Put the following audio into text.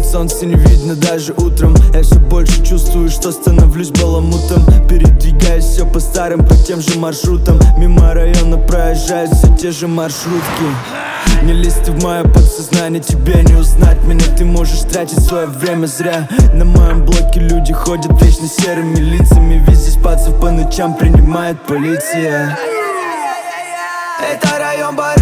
солнца не видно даже утром. Я все больше чувствую, что становлюсь баламутом. Передвигаюсь все по старым, по тем же маршрутам. Мимо района проезжают все те же маршрутки. Не лезь ты в мое подсознание, тебе не узнать меня. Ты можешь тратить свое время зря. На моем блоке люди ходят вечно серыми лицами. Ведь здесь пацев по ночам принимает полиция. Это район Барышников.